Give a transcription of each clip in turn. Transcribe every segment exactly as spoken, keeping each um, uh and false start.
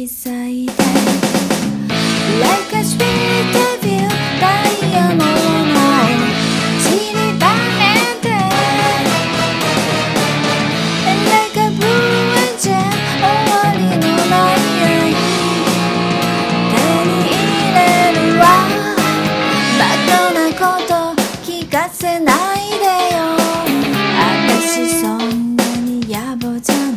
き裂いて Like a spirit devil ダイヤモンドを散りばめて Like a blue angel 終わりのない愛手に入れるわバカなこと聞かせないでよ私そんなに野暮じゃない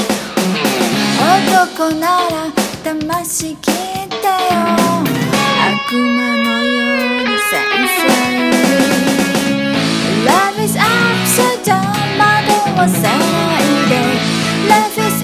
男なら騙しきってよ悪魔のように繊細に Love is upside down 惑わせないで Love is